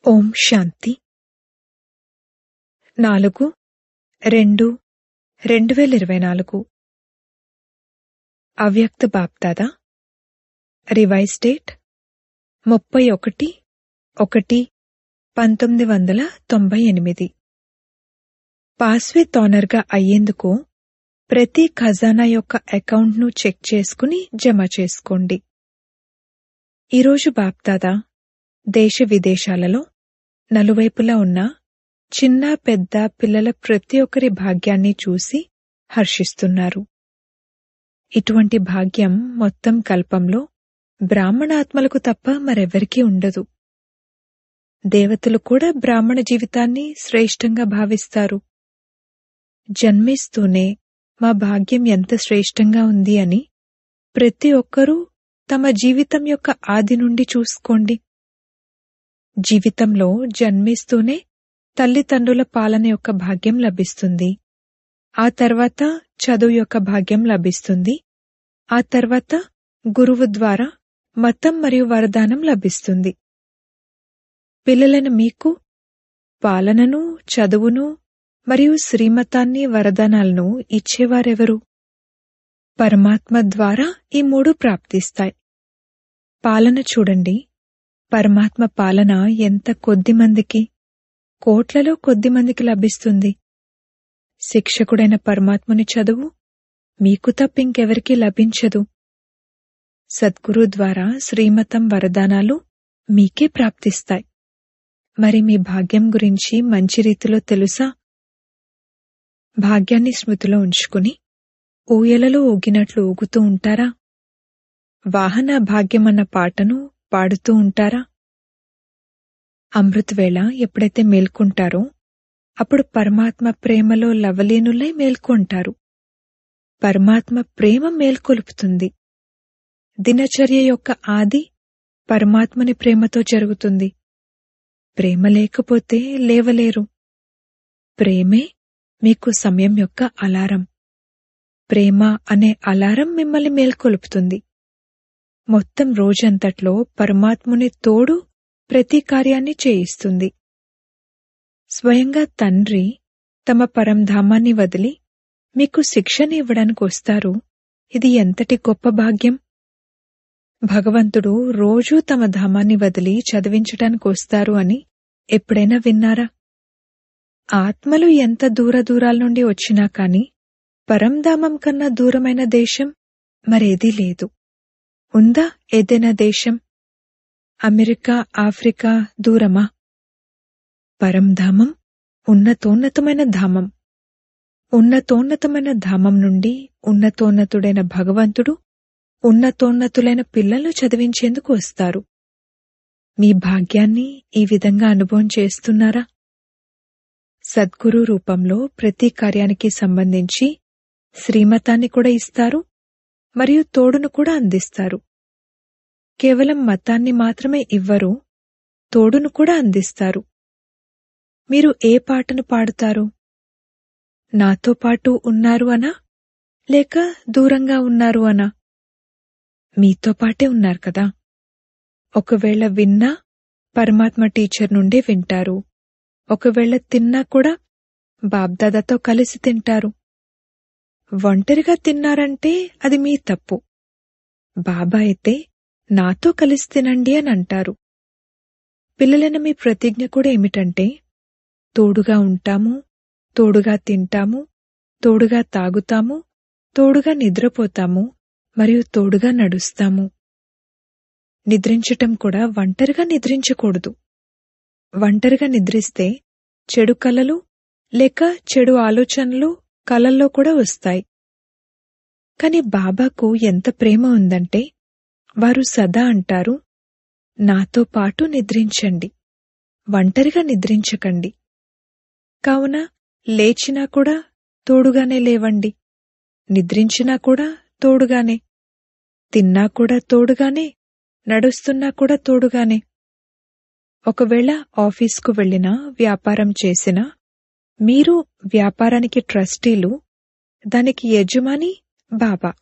ఓం Shanti 4/2/2024 Avyakt BapDada revise date 31/1/1998. Pass with ఆనర్గా అయ్యేందుకు ప్రతి ఖజానా యొక్క అకౌంట్ను చెక్ చేసుకుని జమ చేసుకోండి. ఈరోజు బాప్దాదా దేశ విదేశాలలో నలువైపులా ఉన్న చిన్న పెద్ద పిల్లల ప్రతి ఒక్కరి భాగ్యాన్ని చూసి హర్షిస్తున్నారు. ఇటువంటి భాగ్యం మొత్తం కల్పంలో బ్రాహ్మణ ఆత్మలకు తప్ప మరెవ్వరికీ ఉండదు. దేవతలు కూడా బ్రాహ్మణ జీవితాన్ని శ్రేష్టంగా భావిస్తారు. జన్మిస్తూనే మా భాగ్యం ఎంత శ్రేష్టంగా ఉంది అని ప్రతి ఒక్కరూ తమ జీవితం యొక్క ఆది నుండి చూసుకోండి. జీవితంలో జన్మిస్తూనే తల్లిదండ్రుల పాలన యొక్క భాగ్యం లభిస్తుంది. ఆ తర్వాత చదువు యొక్క భాగ్యం లభిస్తుంది. ఆ తర్వాత గురువు ద్వారా మతం మరియు వరదానం లభిస్తుంది. పిల్లలను మీకు పాలనను, చదువును మరియు శ్రీమతాన్ని, వరదానాలను ఇచ్చేవారెవరు? పరమాత్మ ద్వారా ఈ మూడు ప్రాప్తిస్తాయి. పాలన చూడండి. పరమాత్మ పాలన ఎంత కొద్దిమందికి, కోట్లలో కొద్దిమందికి లభిస్తుంది. శిక్షకుడైన పరమాత్ముని చదువు మీకు తప్పింకెవరికీ లభించదు. సద్గురు ద్వారా శ్రీమతం, వరదానాలు మీకే ప్రాప్తిస్తాయి. మరి మీ భాగ్యం గురించి మంచి రీతిలో తెలుసా? భాగ్యాన్ని స్మృతిలో ఉంచుకుని ఊయలలో ఊగినట్లు ఊగుతూ ఉంటారా? వాహన భాగ్యమన్న పాటను పాడుతూ ఉంటారా? అమృతవేళ ఎప్పుడైతే మేల్కొంటారో అప్పుడు పరమాత్మ ప్రేమలో లవలీనులై మేల్కొంటారు. పరమాత్మ ప్రేమ మేల్కొలుపుతుంది. దినచర్య యొక్క ఆది పరమాత్మని ప్రేమతో జరుగుతుంది. ప్రేమ లేకపోతే లేవలేరు. ప్రేమే మీకు సమయం యొక్క అలారం. ప్రేమ అనే అలారం మిమ్మల్ని మేల్కొలుపుతుంది. మొత్తం రోజంతట్లో పరమాత్ముని తోడు ప్రతి కార్యాన్ని చేయిస్తుంది. స్వయంగా తండ్రి తమ పరంధామాన్ని వదిలి మీకు శిక్షణ ఇవ్వడానికి వస్తారు. ఇది ఎంతటి గొప్ప భాగ్యం! భగవంతుడు రోజూ తమ ధామాన్ని వదిలి చదివించటానికి వస్తారు అని ఎప్పుడైనా విన్నారా? ఆత్మలు ఎంత దూరాల నుండి వచ్చినా కాని పరంధామం కన్నా దూరమైన దేశం మరేదీ లేదు. ఉందా ఏదైనా దేశం? అమెరికా, ఆఫ్రికా దూరమా? పరంధామం ఉన్నతోన్నతమైన ధామం. ఉన్నతోన్నతమైన ధామం నుండి ఉన్నతోన్నతుడైన భగవంతుడు ఉన్నతోన్నతులైన పిల్లలను చదివించేందుకు వస్తారు. మీ భాగ్యాన్ని ఈ విధంగా అనుభవం చేస్తున్నారా? సద్గురు రూపంలో ప్రతి కార్యానికి సంబంధించి శ్రీమతాన్ని కూడా ఇస్తారు మరియు తోడును కూడా అందిస్తారు. కేవలం మతాన్ని మాత్రమే ఇవ్వరు, తోడును కూడా అందిస్తారు. మీరు ఏ పాటను పాడుతారు? నాతో పాటు ఉన్నారు అనా, లేక దూరంగా ఉన్నారు అనా? మీతో పాటే ఉన్నారు కదా. ఒకవేళ విన్నా పరమాత్మ టీచర్ నుండే వింటారు. ఒకవేళ తిన్నా కూడా బాబ్దాదాతో కలిసి తింటారు. ఒంటరిగా తిన్నారంటే అది మీ తప్పు. బాబా అయితే నాతో కలిసి తినండి అని అంటారు. పిల్లలైన మీ ప్రతిజ్ఞ కూడా ఏమిటంటే, తోడుగా ఉంటాము, తోడుగా తింటాము, తోడుగా తాగుతాము, తోడుగా నిద్రపోతాము మరియు తోడుగా నడుస్తాము. నిద్రించటం కూడా ఒంటరిగా నిద్రించకూడదు. ఒంటరిగా నిద్రిస్తే చెడు కలలు లేక చెడు ఆలోచనలు కలల్లో కూడా వస్తాయి. కాని బాబాకు ఎంత ప్రేమ ఉందంటే వారు సదా అంటారు, నాతో పాటు నిద్రించండి, ఒంటరిగా నిద్రించకండి. కావున లేచినా కూడా తోడుగానే లేవండి, నిద్రించినా కూడా తోడుగానే, తిన్నా కూడా తోడుగానే, నడుస్తున్నా కూడా తోడుగానే. ఒకవేళ ఆఫీస్కు వెళ్ళినా, వ్యాపారం చేసినా, మీరు వ్యాపారానికి ట్రస్టీలు, దానికి యజమాని బాబా.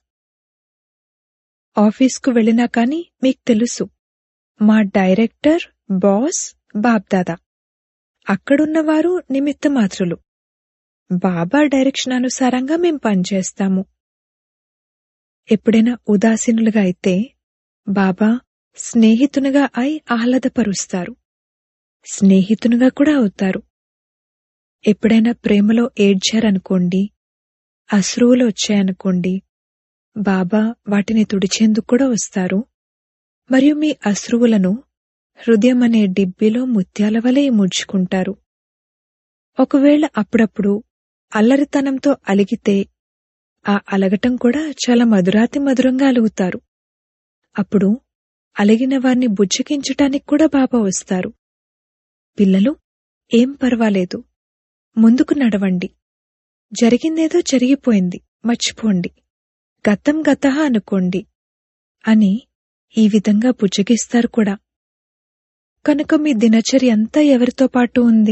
ఆఫీస్కు వెళ్ళినా కాని మీకు తెలుసు, మా డైరెక్టర్, బాస్ బాబ్దాదా. అక్కడున్నవారు నిమిత్తమాత్రులు. బాబా డైరెక్షన్ అనుసారంగా మేం పనిచేస్తాము. ఎప్పుడైనా ఉదాసీనులుగా అయితే బాబా స్నేహితునిగా అయి ఆహ్లాదపరుస్తారు. స్నేహితునిగా కూడా అవుతారు. ఎప్పుడైనా ప్రేమలో ఏడ్చారనుకోండి, అశ్రువులు వచ్చాయనుకోండి, బాబా వాటిని తుడిచేందుకు కూడా వస్తారు. మరియు మీ అశ్రువులను హృదయం అనే డిబ్బీలో ముత్యాల వలె ముడుచుకుంటారు. ఒకవేళ అప్పుడప్పుడు అల్లరితనంతో అలిగితే ఆ అలగటం కూడా చాలా మధురాతి మధురంగా అలుగుతారు. అప్పుడు అలిగిన వారిని బుజ్జగించటానికి కూడా బాబా వస్తారు. పిల్లలు, ఏం పర్వాలేదు, ముందుకు నడవండి. జరిగిందేదో జరిగిపోయింది, మర్చిపోండి. గతం గతః అనుకోండి అని ఈ విధంగా బుజ్జగిస్తారు కూడా. కనుక మీ దినచర్య అంతా ఎవరితో పాటు ఉంది?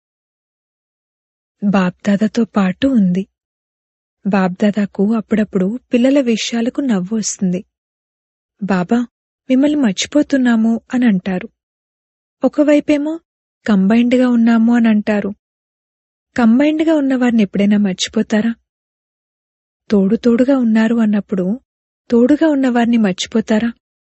బాబ్దాదాతో పాటు ఉంది. బాబ్దాదాకు అప్పుడప్పుడు పిల్లల విషయాలకు నవ్వు వస్తుంది. బాబా, మిమ్మల్ని మర్చిపోతున్నాము అని అంటారు. ఒకవైపేమో కంబైన్డ్గా ఉన్నాము అని అంటారు. కంబైన్డ్గా ఉన్నవారిని ఎప్పుడైనా మర్చిపోతారా? తోడుగా ఉన్నారు అన్నప్పుడు తోడుగా ఉన్నవారిని మర్చిపోతారా?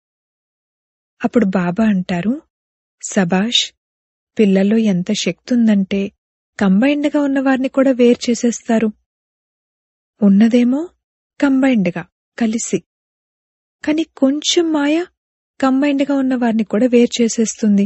అప్పుడు బాబా అంటారు, సబాష్, పిల్లల్లో ఎంత శక్తి ఉందంటే కంబైన్డ్గా ఉన్నవారిని కూడా వేరు చేసేస్తారు. ఉన్నదేమో కంబైన్డ్గా కలిసి, కాని కొంచెం మాయ కంబైన్డ్గా ఉన్నవారిని కూడా వేరు చేసేస్తుంది.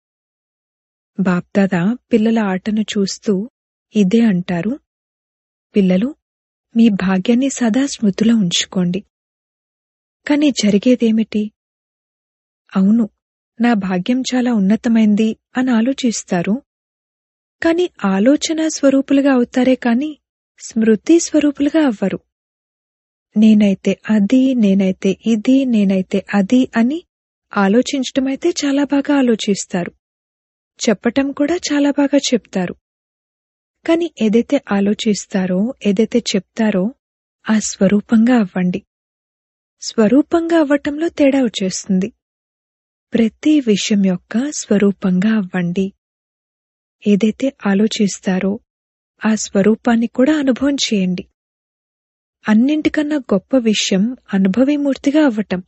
బాప్దాదా పిల్లల ఆటను చూస్తూ ఇదే అంటారు, పిల్లలు, మీ భాగ్యాన్ని సదా స్మృతిలో ఉంచుకోండి. కాని జరిగేదేమిటి? అవును, నా భాగ్యం చాలా ఉన్నతమైంది అని ఆలోచిస్తారు. కాని ఆలోచన స్వరూపులుగా అవుతారే కాని స్మృతి స్వరూపులుగా అవ్వరు. నేనైతే అది, నేనైతే ఇది, నేనైతే అది అని ఆలోచించటమైతే చాలా బాగా ఆలోచిస్తారు. చెప్పటం కూడా చాలా బాగా చెప్తారు. కాని ఏదైతే ఆలోచిస్తారో, ఏదైతే చెప్తారో ఆ స్వరూపంగా అవ్వండి. స్వరూపంగా అవ్వటంలో తేడా వచ్చేస్తుంది. ప్రతి విషయం యొక్క స్వరూపంగా అవ్వండి. ఏదైతే ఆలోచిస్తారో ఆ స్వరూపాన్ని కూడా అనుభవం చేయండి. అన్నింటికన్నా గొప్ప విషయం అనుభవీమూర్తిగా అవ్వటం.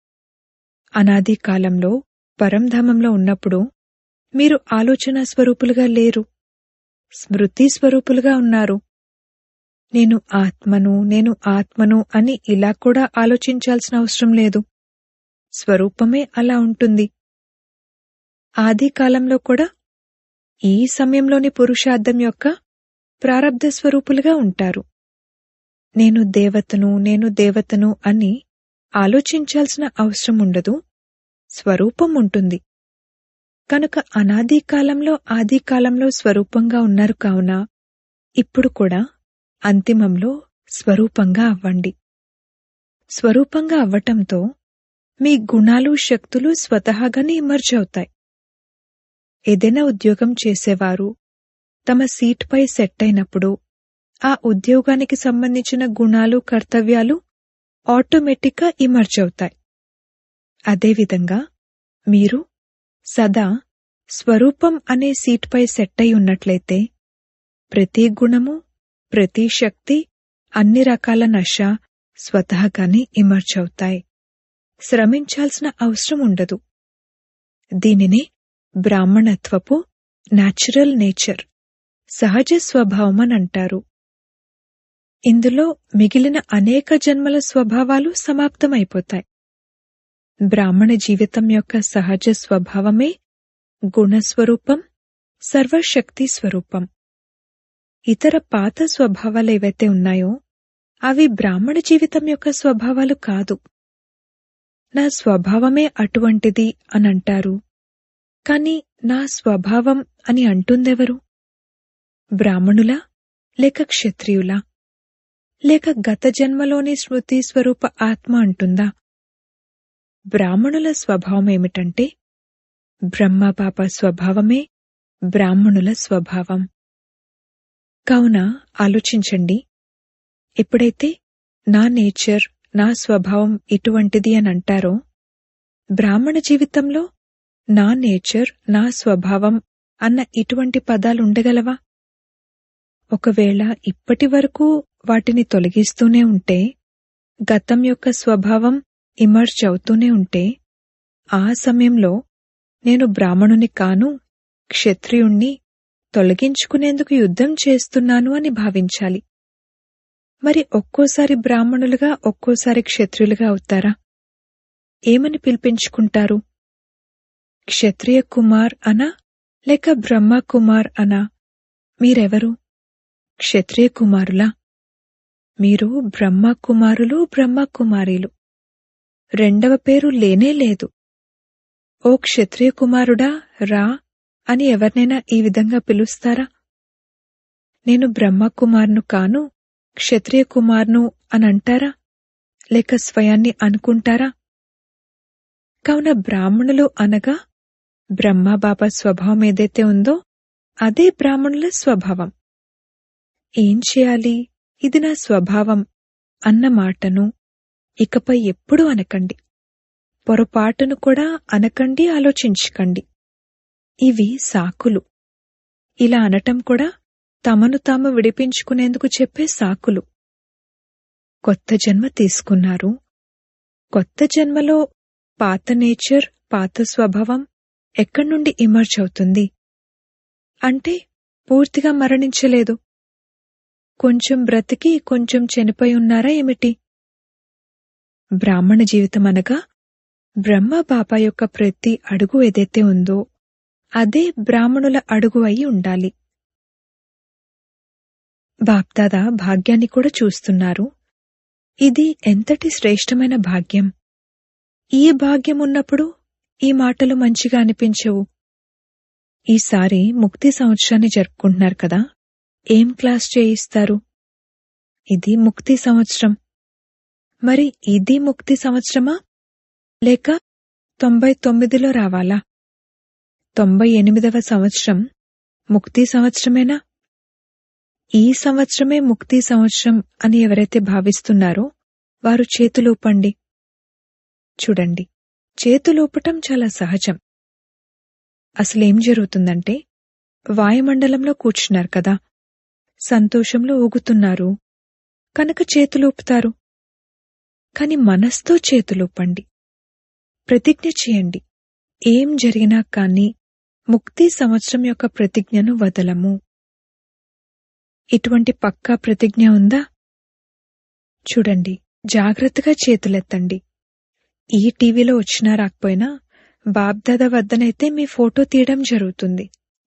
అనాది కాలంలో పరంధామంలో ఉన్నప్పుడు మీరు ఆలోచన స్వరూపులుగా లేరు, స్మృతి స్వరూపులుగా ఉన్నారు. నేను ఆత్మను, నేను ఆత్మను అని ఇలా కూడా ఆలోచించాల్సిన అవసరం లేదు. స్వరూపమే అలా ఉంటుంది. ఆది కాలంలో కూడా ఈ సమయంలోని పురుషార్థం యొక్క ప్రారబ్ధ స్వరూపులుగా ఉంటారు. నేను దేవతను, నేను దేవతను అని ఆలోచించాల్సిన అవసరం ఉండదు. స్వరూపం ఉంటుంది. కనుక అనాది కాలంలో ఆది కాలంలో స్వరూపంగా ఉన్నారు కావున ఇప్పుడు కూడా అంతిమంలో స్వరూపంగా అవ్వండి. స్వరూపంగా అవ్వటంతో మీ గుణాలు, శక్తులు స్వతహాగానే ఇమర్జ్ అవుతాయి. ఏదైనా ఉద్యోగం చేసేవారు తమ సీట్పై సెట్ అయినప్పుడు ఆ ఉద్యోగానికి సంబంధించిన గుణాలు, కర్తవ్యాలు ఆటోమేటిక్గా ఇమర్జ్ అవుతాయి. అదేవిధంగా మీరు సదా స్వరూపం అనే సీట్పై సెట్ అయి ఉన్నట్లయితే ప్రతి గుణము, ప్రతి శక్తి, అన్ని రకాల నశ స్వతహాగానే ఇమర్జ్ అవుతాయి. శ్రమించాల్సిన అవసరం ఉండదు. దీనినే బ్రాహ్మణత్వపు న్యాచురల్ నేచర్, సహజ స్వభావమని అంటారు. ఇందులో మిగిలిన అనేక జన్మల స్వభావాలు సమాప్తమైపోతాయి. బ్రాహ్మణ జీవితం యొక్క సహజ స్వభావమే గుణస్వరూపం, సర్వశక్తి స్వరూపం. ఇతర పాత స్వభావాలు ఏవైతే ఉన్నాయో అవి బ్రాహ్మణ జీవితం యొక్క స్వభావాలు కాదు. నా స్వభావమే అటువంటిది అని అంటారు. కాని నా స్వభావం అని అంటుందెవరు? బ్రాహ్మణులా లేక క్షత్రియులా లేక గత జన్మలోని స్మృతి స్వరూప ఆత్మ అంటుందా? బ్రాహ్మణుల స్వభావమేమిటంటే బ్రహ్మబాబా స్వభావమే బ్రాహ్మణుల స్వభావం. కావున ఆలోచించండి, ఎప్పుడైతే నా నేచర్, నా స్వభావం ఇటువంటిది అని అంటారో బ్రాహ్మణ జీవితంలో నా నేచర్, నా స్వభావం అన్న ఇటువంటి పదాలుండగలవా? ఒకవేళ ఇప్పటి వరకు వాటిని తొలగిస్తూనే ఉంటే, గతం యొక్క స్వభావం ఇమర్జ్ అవుతూనే ఉంటే, ఆ సమయంలో నేను బ్రాహ్మణుని కాను, క్షత్రియుణ్ణి తొలగించుకునేందుకు యుద్ధం చేస్తున్నాను అని భావించాలి. మరి ఒక్కోసారి బ్రాహ్మణులుగా, ఒక్కోసారి క్షత్రియులుగా అవుతారా? ఏమని పిలిపించుకుంటారు? క్షత్రియ కుమార్ అనా లేక బ్రహ్మ కుమార్ అనా? మీరెవరు? క్షత్రియ కుమారులా? మీరు బ్రహ్మ కుమారులు, బ్రహ్మ కుమారీలు. రెండవ పేరు లేనేలేదు. ఓ క్షత్రియ కుమారుడా రా అని ఎవరినైనా ఈ విధంగా పిలుస్తారా? నేను బ్రహ్మ కుమార్ను కాను, క్షత్రియ కుమార్ను అనంటారా? లేక స్వయాన్ని అనుకుంటారా? కావున బ్రాహ్మణులు అనగా బ్రహ్మబాబా స్వభావం ఏదైతే ఉందో అదే బ్రాహ్మణుల స్వభావం. ఏం చేయాలి, ఇది నా స్వభావం అన్న మాటను ఇకపై ఎప్పుడూ అనకండి. పొరపాటును కూడా అనకండి, ఆలోచించకండి. ఇవి సాకులు. ఇలా అనటం కూడా తమను తాము విడిపించుకునేందుకు చెప్పే సాకులు. కొత్త జన్మ తీసుకున్నారు. కొత్త జన్మలో పాత నేచర్, పాత స్వభావం ఎక్కడి నుండి ఇమర్జ్ అవుతుంది? అంటే పూర్తిగా మరణించలేదు. కొంచెం బ్రతికి కొంచెం చనిపోయి ఉన్నారా ఏమిటి? బ్రాహ్మణ జీవితం అనగా బ్రహ్మ బాబా యొక్క ప్రతి అడుగు ఏదైతే ఉందో అదే బ్రాహ్మణుల అడుగు అయి ఉండాలి. బాప్దాదా భాగ్యాన్ని కూడా చూస్తున్నారు. ఇది ఎంతటి శ్రేష్టమైన భాగ్యం! ఈ భాగ్యం ఉన్నప్పుడు ఈ మాటలు మంచిగా అనిపించవు. ఈసారి ముక్తి సంవత్సరాన్ని జరుపుకుంటున్నారు కదా, ఏం క్లాస్ చేయిస్తారు? ఇది ముక్తి సంవత్సరం. మరి ఇది ముక్తి సంవత్సరమా లేక 99లో రావాలా? 98వ సంవత్సరం ముక్తి సంవత్సరమేనా? ఈ సంవత్సరమే ముక్తి సంవత్సరం అని ఎవరైతే భావిస్తున్నారో వారు చేతులూపండి. చూడండి, చేతులూపటం చాలా సహజం. అసలేం జరుగుతుందంటే, వాయుమండలంలో కూర్చున్నారు కదా, సంతోషంలో ఊగుతున్నారు కనుక చేతులూపుతారు. కాని మనస్తో చేతులూపండి. ప్రతిజ్ఞ చేయండి, ఏం జరిగినా కాని ముక్తి సంవత్సరం యొక్క ప్రతిజ్ఞను వదలము. ఇటువంటి పక్కా ప్రతిజ్ఞ ఉందా? చూడండి, జాగ్రత్తగా చేతులెత్తండి. ఈ టీవీలో వచ్చినా రాకపోయినా బాబ్దాదా వద్దనైతే మీ ఫోటో తీయడం జరుగుతుంది.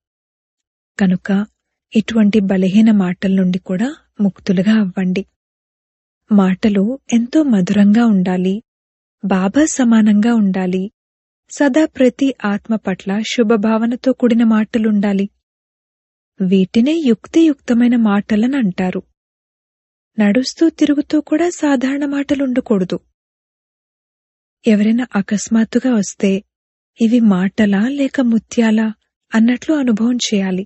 కనుక ఇటువంటి బలహీన మాటల నుండి కూడా ముక్తులుగా అవ్వండి. మాటలు ఎంతో మధురంగా ఉండాలి, బాబా సమానంగా ఉండాలి, సదా ప్రతి ఆత్మ పట్ల శుభభావనతో కూడిన మాటలుండాలి. వీటినే యుక్తియుక్తమైన మాటలని అంటారు. నడుస్తూ తిరుగుతూ కూడా సాధారణ మాటలుండకూడదు. ఎవరైనా అకస్మాత్తుగా వస్తే ఇవి మాటలా లేక ముత్యాలా అన్నట్లు అనుభవం చేయాలి.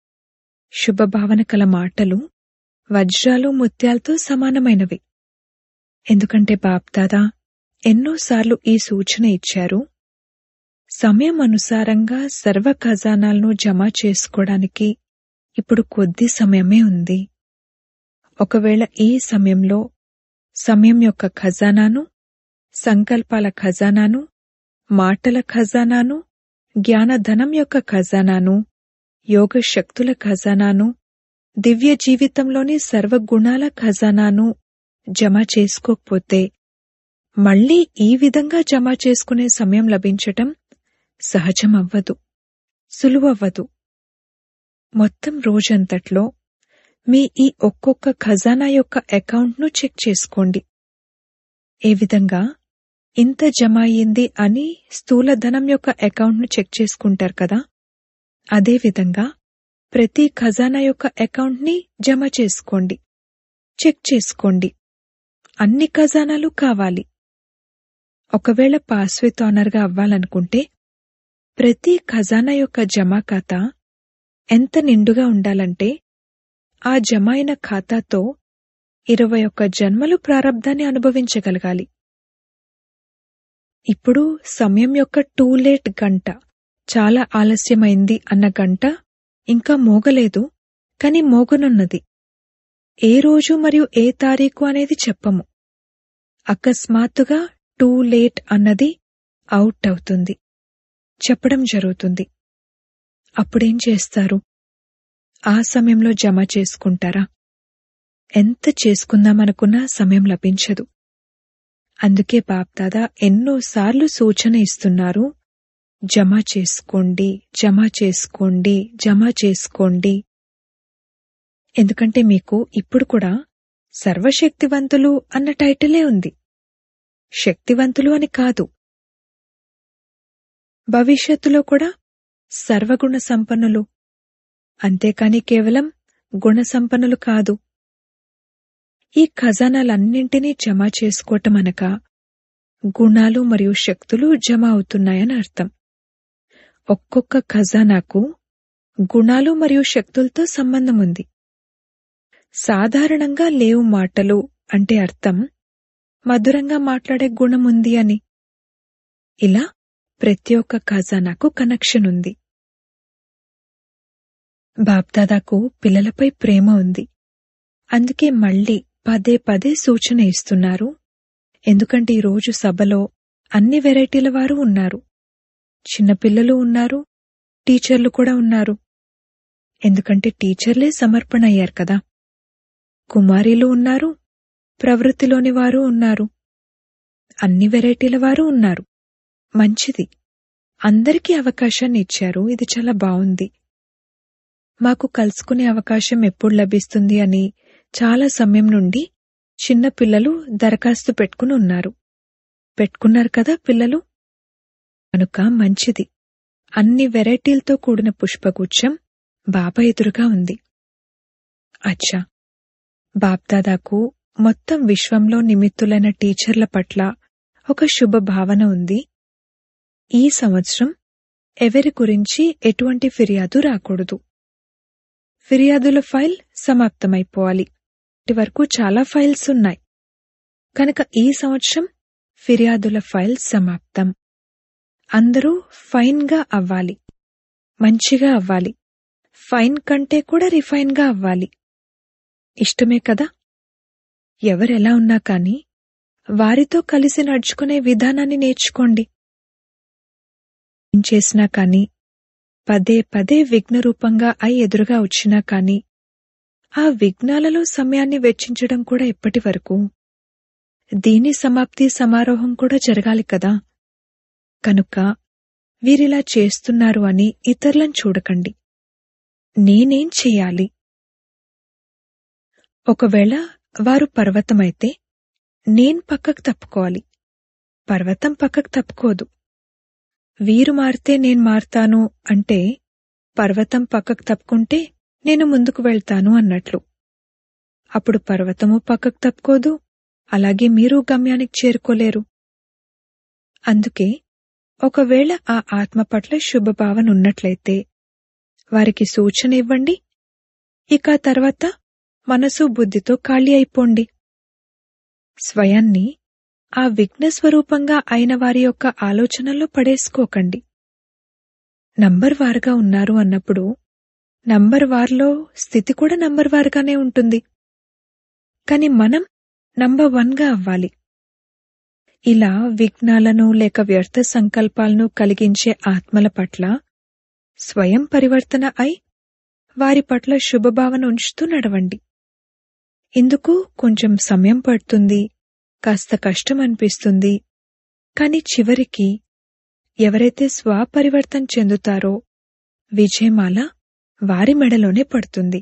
శుభభావన కల మాటలు వజ్రాలు ముత్యాలతో సమానమైనవి. ఎందుకంటే బాప్దాదా ఎన్నోసార్లు ఈ సూచన ఇచ్చారు, సమయం అనుసారంగా సర్వ ఖజానాలను జమ చేసుకోవడానికి ఇప్పుడు కొద్ది సమయమే ఉంది. ఒకవేళ ఈ సమయంలో సమయం యొక్క ఖజానాను, సంకల్పాల ఖజానాను, మాటల ఖజానాను, జ్ఞానధనం యొక్క ఖజానాను, యోగ శక్తుల ఖజానాను, దివ్య జీవితంలోని సర్వగుణాల ఖజానాను జమ చేసుకోకపోతే మళ్లీ ఈ విధంగా జమ చేసుకునే సమయం లభించటం సహజమవ్వదు, సులువవ్వదు. మొత్తం రోజంతట్లో మీ ఈ ఒక్కొక్క ఖజానా యొక్క అకౌంట్ను చెక్ చేసుకోండి. ఏ విధంగా ఇంత జమ అయ్యింది అని స్థూల ధనం యొక్క అకౌంట్ను చెక్ చేసుకుంటారు కదా, అదేవిధంగా ప్రతి ఖజానా యొక్క అకౌంట్ని జమ చేసుకోండి, చెక్ చేసుకోండి. అన్ని ఖజానాలు కావాలి. ఒకవేళ పాస్విత్ ఆనర్గా అవ్వాలనుకుంటే ప్రతి ఖజానా యొక్క జమా ఖాతా ఎంత నిండుగా ఉండాలంటే ఆ జమ అయిన ఖాతాతో 21 జన్మలు ప్రారబ్ధాన్ని అనుభవించగలగాలి. ఇప్పుడు సమయం యొక్క టూ లేట్ గంట చాలా ఆలస్యమైంది అన్న గంట ఇంకా మోగలేదు, కాని మోగనున్నది. ఏ రోజు మరియు ఏ తారీఖు అనేది చెప్పము. అకస్మాత్తుగా టూ లేట్ అన్నది అవుట్ అవుతుంది, చెప్పడం జరుగుతుంది. అప్పుడేం చేస్తారు? ఆ సమయంలో జమ చేసుకుంటారా? ఎంత చేసుకుందామనుకున్నా సమయం లభించదు. అందుకే బాప్దాదా ఎన్నోసార్లు సూచన ఇస్తున్నారు, జమ చేసుకోండి, జమ చేసుకోండి, జమ చేసుకోండి. ఎందుకంటే మీకు ఇప్పుడు కూడా సర్వశక్తివంతులు అన్న టైటిలే ఉంది, శక్తివంతులు అని కాదు. భవిష్యత్తులో కూడా సర్వగుణ సంపన్నులు, అంతేకాని కేవలం గుణ సంపన్నులు కాదు. ఈ ఖజానాలన్నింటినీ జమ చేసుకోవటం అనగా గుణాలు మరియు శక్తులు జమ అవుతున్నాయని అర్థం. ఒక్కొక్క ఖజానాకు గుణాలు మరియు శక్తులతో సంబంధం ఉంది. సాధారణంగా లేవు మాటలు అంటే అర్థం మధురంగా మాట్లాడే గుణం ఉంది అని. ఇలా ప్రతి ఒక్క ఖజానాకు కనెక్షన్ ఉంది. బాప్దాదాకు పిల్లలపై ప్రేమ ఉంది. అందుకే మళ్లీ పదే పదే సూచన ఇస్తున్నారు. ఎందుకంటే ఈరోజు సభలో అన్ని వెరైటీల వారు ఉన్నారు. చిన్నపిల్లలు ఉన్నారు, టీచర్లు కూడా ఉన్నారు. ఎందుకంటే టీచర్లే సమర్పణ అయ్యారు కదా. కుమారీలు ఉన్నారు, ప్రవృత్తిలోని వారు ఉన్నారు, అన్ని వెరైటీల వారు ఉన్నారు. మంచిది, అందరికీ అవకాశాన్ని ఇచ్చారు. ఇది చాలా బావుంది. మాకు కలుసుకునే అవకాశం ఎప్పుడు లభిస్తుంది అని చాలా సమయం నుండి చిన్న పిల్లలు దరఖాస్తు పెట్టుకుని ఉన్నారు. పెట్టుకున్నారు కదా పిల్లలు. కనుక మంచిది, అన్ని వెరైటీలతో కూడిన పుష్పగుచ్చం బాబా ఎదురుగా ఉంది. అచ్చా, బాప్దాదాకు మొత్తం విశ్వంలో నిమిత్తులైన టీచర్ల పట్ల ఒక శుభ భావన ఉంది. ఈ సంవత్సరం ఎవరి గురించి ఎటువంటి ఫిర్యాదు రాకూడదు. ఫిర్యాదుల ఫైల్ సమాప్తమైపోవాలి. ఇటు వరకు చాలా ఫైల్స్ ఉన్నాయి కనుక ఈ సంవత్సరం ఫిర్యాదుల ఫైల్ సమాప్తం. అందరూ ఫైన్ గా అవ్వాలి, మంచిగా అవ్వాలి, ఫైన్ కంటే కూడా రిఫైన్ గా అవ్వాలి. ఇష్టమే కదా. ఎవరెలా ఉన్నా కాని వారితో కలిసి నడుచుకునే విధానాన్ని నేర్చుకోండి. ఏం చేసినా కాని పదే పదే విఘ్నరూపంగా అయి ఎదురుగా వచ్చినా కాని ఆ విఘ్నాలలో సమయాన్ని వెచ్చించడం కూడా ఎప్పటి వరకు? దీని సమాప్తి సమారోహం కూడా జరగాలి కదా. కనుక వీరిలా చేస్తున్నారు అని ఇతరులను చూడకండి. నేనేం చెయ్యాలి? ఒకవేళ వారు పర్వతమైతే నేను పక్కకు తప్పుకోవాలి, పర్వతం పక్కకు తప్పుకోదు. వీరు మారితే నేను మారతాను అంటే పర్వతం పక్కకు తప్పుకుంటే నేను ముందుకు వెళ్తాను అన్నట్లు. అప్పుడు పర్వతము పక్కకు తప్పుకోదు, అలాగే మీరు గమ్యానికి చేరుకోలేరు. అందుకే ఒకవేళ ఆ ఆత్మ పట్ల శుభభావన ఉన్నట్లయితే వారికి సూచన ఇవ్వండి. ఇక తర్వాత మనసు బుద్ధితో ఖాళీ అయిపోండి. స్వయాన్ని ఆ విఘ్నస్వరూపంగా అయిన వారి యొక్క ఆలోచనల్లో పడేసుకోకండి. నంబర్ వారుగా ఉన్నారు అన్నప్పుడు నంబర్ వార్లో స్థితి కూడా నంబర్ వారుగానే ఉంటుంది. కాని మనం నంబర్ 1గా అవ్వాలి. ఇలా విఘ్నాలను లేక వ్యర్థ సంకల్పాలను కలిగించే ఆత్మల పట్ల స్వయం పరివర్తన అయి వారి పట్ల శుభభావన ఉంచుతూ నడవండి. ఇందుకు కొంచెం సమయం పడుతుంది, కాస్త కష్టం అనిపిస్తుంది. కాని చివరికి ఎవరైతే స్వపరివర్తన చెందుతారో విజయమాల వారి మెడలోనే పడుతుంది.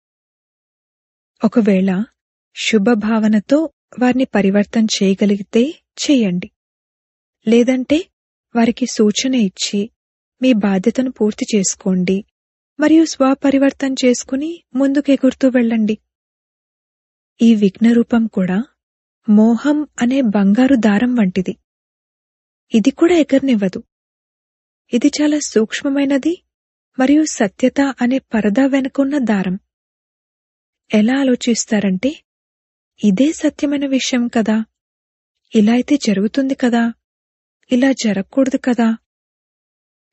ఒకవేళ శుభభావనతో వారిని పరివర్తన చేయగలిగితే చేయండి. లేదంటే వారికి సూచన ఇచ్చి మీ బాధ్యతను పూర్తి చేసుకోండి మరియు స్వపరివర్తన చేసుకుని ముందుకెగురుతూ వెళ్ళండి. ఈ విఘ్నరూపం కూడా మోహం అనే బంగారు దారం వంటిది. ఇది కూడా ఎగరనివ్వదు. ఇది చాలా సూక్ష్మమైనది మరియు సత్యత అనే పరదా వెనుకున్న దారం. ఎలా ఆలోచిస్తారంటే ఇదే సత్యమైన విషయం కదా, ఇలా అయితే జరుగుతుంది కదా, ఇలా జరగకూడదు కదా.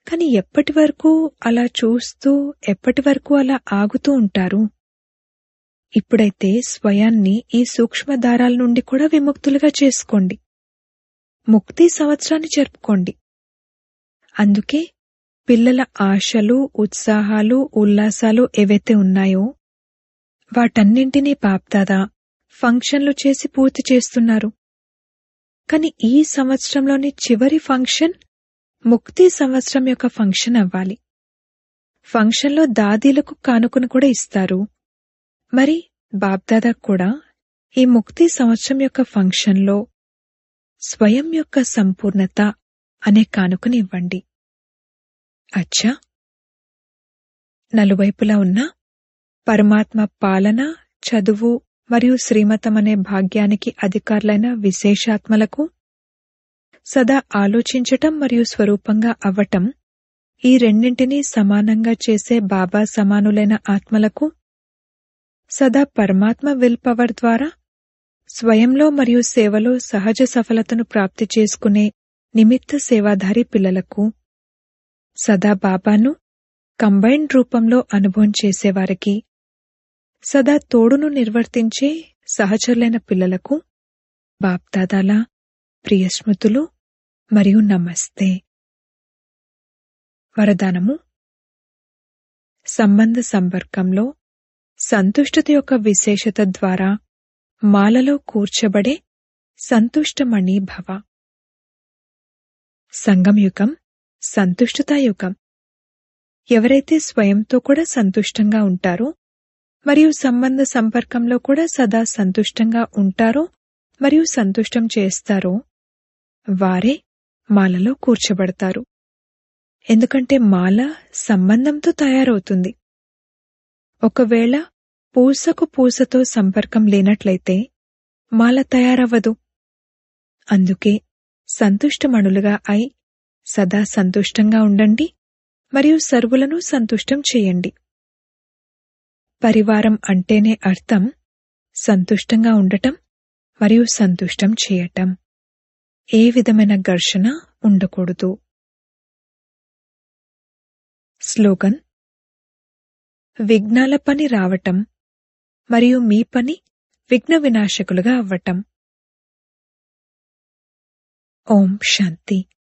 కాని ఎప్పటి వరకు అలా చూస్తూ ఎప్పటి వరకు అలా ఆగుతూ ఉంటారు? ఇప్పుడైతే స్వయాన్ని ఈ సూక్ష్మ దారాల నుండి కూడా విముక్తులుగా చేసుకోండి. ముక్తి సంవత్సరాన్ని జరుపుకోండి. అందుకే పిల్లల ఆశలు, ఉత్సాహాలు, ఉల్లాసాలు ఏవైతే ఉన్నాయో వాటన్నింటినీ బాప్దాదా ఫంక్షన్లు చేసి పూర్తి చేస్తున్నారు. కాని ఈ సంవత్సరంలోని చివరి ఫంక్షన్ ముక్తి సంవత్సరం యొక్క ఫంక్షన్ అవ్వాలి. ఫంక్షన్లో దాదీలకు కానుకను కూడా ఇస్తారు. మరి బాప్దాదా కూడా ఈ ముక్తి సంవత్సరం యొక్క ఫంక్షన్లో స్వయం యొక్క సంపూర్ణత అనే కానుకని ఇవ్వండి. అచ్చా, నలువైపులా ఉన్న పరమాత్మ పాలన, చదువు మరియు శ్రీమతం అనే భాగ్యానికి అధికారులైన విశేషాత్మలకు, సదా ఆలోచించటం మరియు స్వరూపంగా అవ్వటం ఈ రెండింటినీ సమానంగా చేసే బాబా సమానులైన ఆత్మలకు, సదా పరమాత్మ విల్ పవర్ ద్వారా స్వయంలో మరియు సేవలో సహజ సఫలతను ప్రాప్తి చేసుకునే నిమిత్త సేవాధారి పిల్లలకు, సదా బాబాను కంబైన్డ్ రూపంలో అనుభవం చేసేవారికి, సదా తోడును నిర్వర్తించే సహచరులైన పిల్లలకు బాప్దాదాల ప్రియస్మృతులు మరియు నమస్తే. వరదానము: సంబంధ సంపర్కంలో సంతుష్టత యొక్క విశేషత ద్వారా మాలలో కూర్చబడే సంతుష్టమణి భవ. సంగంయుగం సంతుష్టతాయుగం. ఎవరైతే స్వయంతో కూడా సంతుష్టంగా ఉంటారో మరియు సంబంధ సంపర్కంలో కూడా సదా సంతుష్టంగా ఉంటారో మరియు సంతుష్టం చేస్తారో వారే మాలలో కూర్చబడతారు. ఎందుకంటే మాల సంబంధంతో తయారవుతుంది. ఒకవేళ పూసకు పూసతో సంపర్కం లేనట్లయితే మాల తయారవ్వదు. అందుకే సంతుష్టమణులుగా అయి సదా సంతుష్టంగా ఉండండి మరియు సర్వులను సంతుష్టం చేయండి. పరివారం అంటేనే అర్థం సంతుష్టంగా ఉండటం మరియు సంతుష్టం చేయటం. ఏ విధమైన ఘర్షణ ఉండకూడదు. స్లోగన్: విఘ్నాల పని రావటం మరియు మీ పని విఘ్న వినాశకులుగా అవ్వటం. ఓం శాంతి.